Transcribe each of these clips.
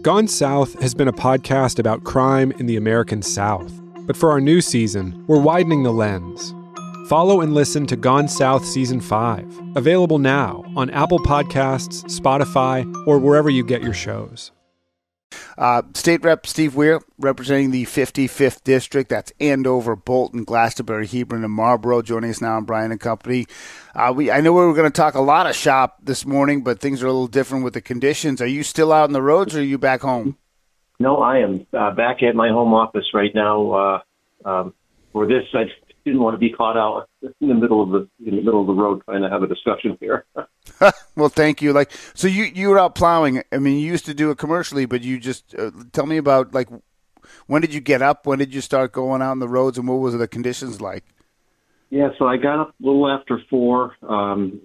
Gone South has been a podcast about crime in the American South. But for our new season, we're widening the lens. Follow and listen to Gone South Season 5, available now on Apple Podcasts, Spotify, or wherever you get your shows. State Rep Steve Weir, representing the 55th District. That's Andover, Bolton, Glastonbury, Hebron, and Marlborough, joining us now on Brian and Company. I know we were going to talk a lot of shop this morning, but things are a little different with the conditions. Are you still out on the roads, or are you back home? No, I am back at my home office right now. For this, I didn't want to be caught out in the middle of the road trying to have a discussion here. Well, thank you. So you were out plowing. I mean, you used to do it commercially, but you just tell me about when did you get up? When did you start going out on the roads, and what was the conditions like? Yeah, so I got up a little after 4, and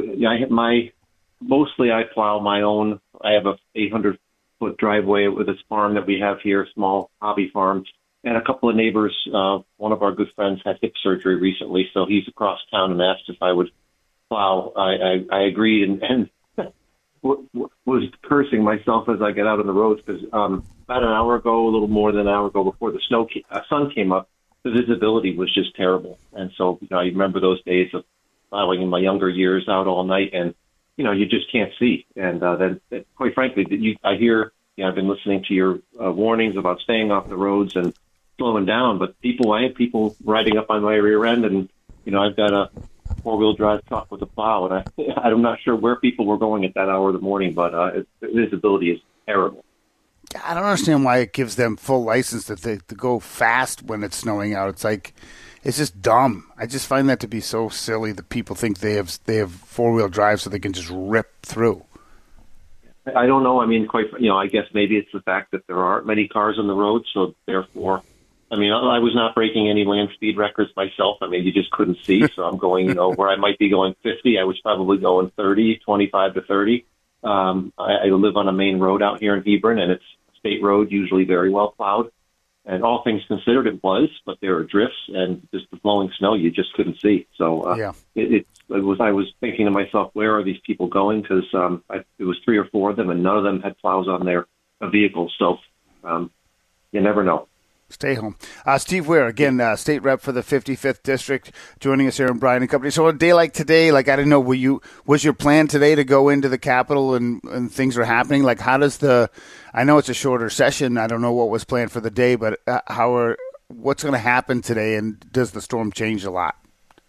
mostly I plow my own. I have a 800-foot driveway with this farm that we have here, small hobby farm, and a couple of neighbors. One of our good friends had hip surgery recently, so he's across town and asked if I would plow. I agreed and was cursing myself as I got out on the roads because about an hour ago, a little more than an hour ago, before the sun came up, the visibility was just terrible. And so, I remember those days of plowing in my younger years out all night, and you just can't see. And then, quite frankly, I hear. I've been listening to your warnings about staying off the roads and slowing down, but I have people riding up on my rear end, and I've got a 4-wheel drive truck with a plow, and I'm not sure where people were going at that hour of the morning, but the visibility is terrible. I don't understand why it gives them full license to go fast when it's snowing out. It's just dumb. I just find that to be so silly that people think they have 4-wheel drive so they can just rip through. I don't know. I mean, I guess maybe it's the fact that there aren't many cars on the road, so therefore, I was not breaking any land speed records myself. You just couldn't see, so I'm going, where I might be going 50, I was probably going 30, 25 to 30. I live on a main road out here in Hebron, and it's a state road, usually very well plowed. And all things considered, it was, but there were drifts and just the flowing snow you just couldn't see. So I was thinking to myself, where are these people going? Because it was 3 or 4 of them, and none of them had plows on their vehicles. So you never know. Stay home. Steve Weir, again, state rep for the 55th District, joining us here in Brian and Company. So on a day like today, I didn't know, was your plan today to go into the Capitol and things are happening? How does I know it's a shorter session. I don't know what was planned for the day, but what's going to happen today, and does the storm change a lot?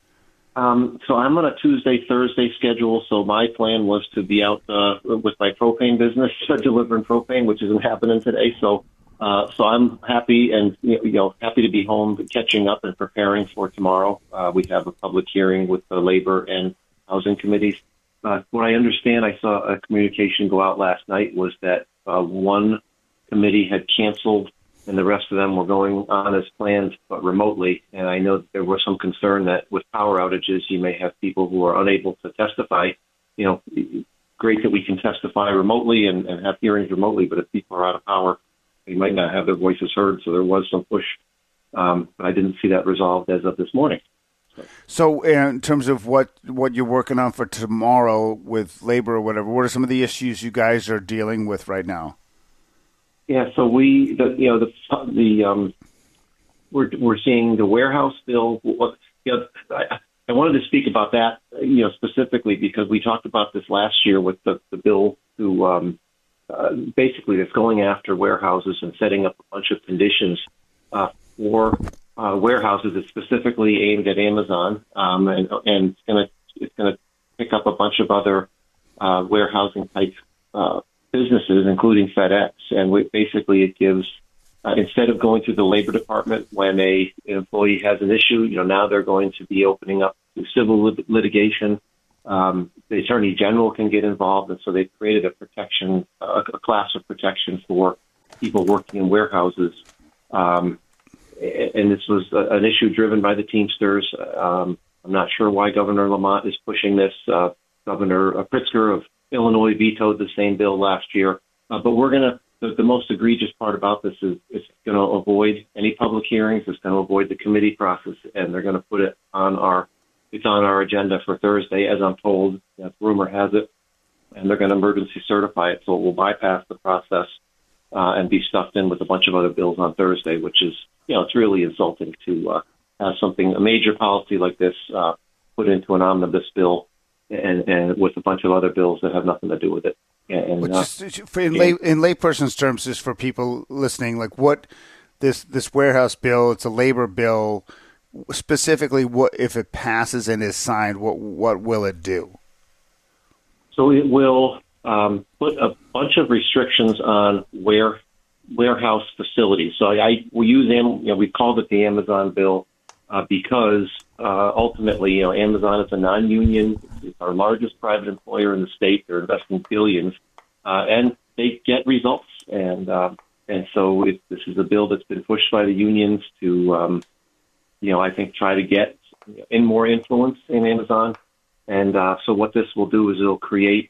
So I'm on a Tuesday, Thursday schedule, so my plan was to be out with my propane business, delivering propane, which isn't happening today. So I'm happy and happy to be home, catching up and preparing for tomorrow. We have a public hearing with the Labor and Housing Committees. What I understand, I saw a communication go out last night, was that one committee had canceled and the rest of them were going on as planned, but remotely. And I know that there was some concern that with power outages, you may have people who are unable to testify. Great that we can testify remotely and have hearings remotely, but if people are out of power, they might not have their voices heard. So there was some push, but I didn't see that resolved as of this morning. So in terms of what you're working on for tomorrow with labor or whatever, what are some of the issues you guys are dealing with right now? Yeah, so we're seeing the warehouse bill. I wanted to speak about that, specifically because we talked about this last year with the bill to basically that's going after warehouses and setting up a bunch of conditions for warehouses. It's specifically aimed at Amazon, and it's gonna pick up a bunch of other warehousing type businesses, including FedEx. And it gives instead of going through the Labor Department when an employee has an issue, now they're going to be opening up to civil litigation. The Attorney General can get involved, and so they've created a class of protection for people working in warehouses. And this was an issue driven by the Teamsters. I'm not sure why Governor Lamont is pushing this. Governor Pritzker of Illinois vetoed the same bill last year. But the most egregious part about this is it's going to avoid any public hearings. It's going to avoid the committee process, and they're going to put it on our agenda for Thursday, as I'm told. Rumor has it, and they're going to emergency certify it, so it will bypass the process. and be stuffed in with a bunch of other bills on Thursday, which is, it's really insulting to have a major policy like this put into an omnibus bill and with a bunch of other bills that have nothing to do with it. And, in layperson's terms, just for people listening, like what this warehouse bill, it's a labor bill. Specifically, what if it passes and is signed? What will it do? So it will put a bunch of restrictions on warehouse facilities. So we use them. We called it the Amazon bill because ultimately, Amazon is a non-union. It's our largest private employer in the state. They're investing billions, and they get results. And so this is a bill that's been pushed by the unions to, I think, try to get in more influence in Amazon. And so what this will do is it'll create,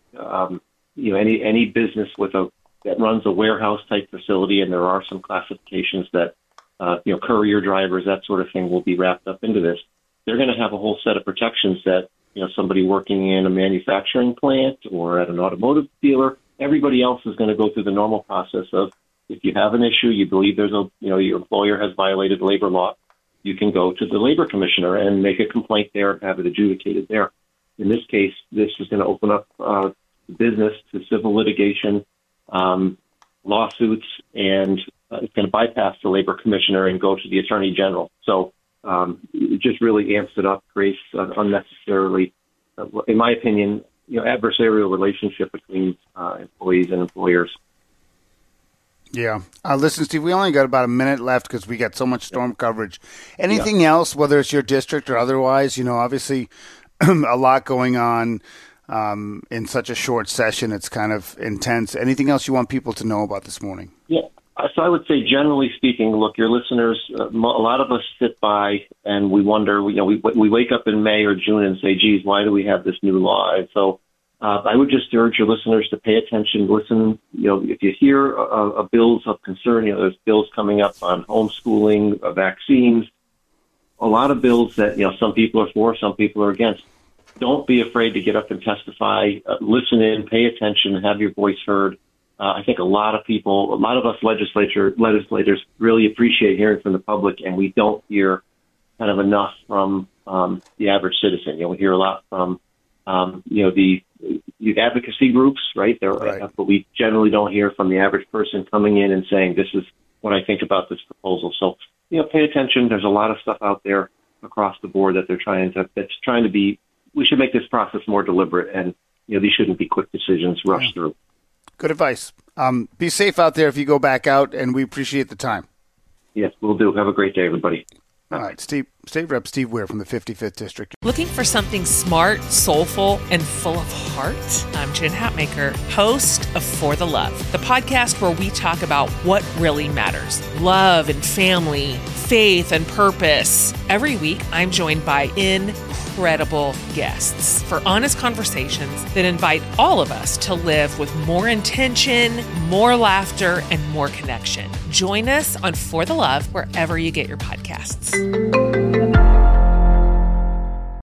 any business that runs a warehouse type facility, and there are some classifications that, courier drivers, that sort of thing, will be wrapped up into this. They're going to have a whole set of protections that, somebody working in a manufacturing plant or at an automotive dealer, everybody else is going to go through the normal process of, if you have an issue, you believe your employer has violated labor law, you can go to the labor commissioner and make a complaint there and have it adjudicated there. In this case, this is going to open up business to civil litigation, lawsuits, and it's going to bypass the labor commissioner and go to the attorney general. So it just really amps it up, creates an unnecessarily, in my opinion, adversarial relationship between employees and employers. Yeah. Listen, Steve, we only got about a minute left because we got so much storm coverage. Anything else, whether it's your district or otherwise, obviously a lot going on in such a short session. It's kind of intense. Anything else you want people to know about this morning? Yeah. So I would say, generally speaking, look, your listeners, a lot of us sit by and we wonder, we wake up in May or June and say, geez, why do we have this new law? And so I would just urge your listeners to pay attention, listen. If you hear bills of concern, there's bills coming up on homeschooling, vaccines, a lot of bills that, some people are for, some people are against. Don't be afraid to get up and testify, listen in, pay attention, have your voice heard. I think a lot of us legislators really appreciate hearing from the public, and we don't hear kind of enough from the average citizen. We hear a lot from, the advocacy groups, right? But we generally don't hear from the average person coming in and saying, this is what I think about this proposal. So, pay attention. There's a lot of stuff out there across the board that that's trying to be, we should make this process more deliberate, and, these shouldn't be quick decisions rushed through. Good advice. Be safe out there if you go back out, and we appreciate the time. Yes, we'll do. Have a great day, everybody. All right, State Rep Steve Weir from the 55th District. Looking for something smart, soulful, and full of heart? I'm Jen Hatmaker, host of For the Love, the podcast where we talk about what really matters. Love and family, faith and purpose. Every week, I'm joined by incredible guests for honest conversations that invite all of us to live with more intention, more laughter, and more connection. Join us on For the Love wherever you get your podcasts.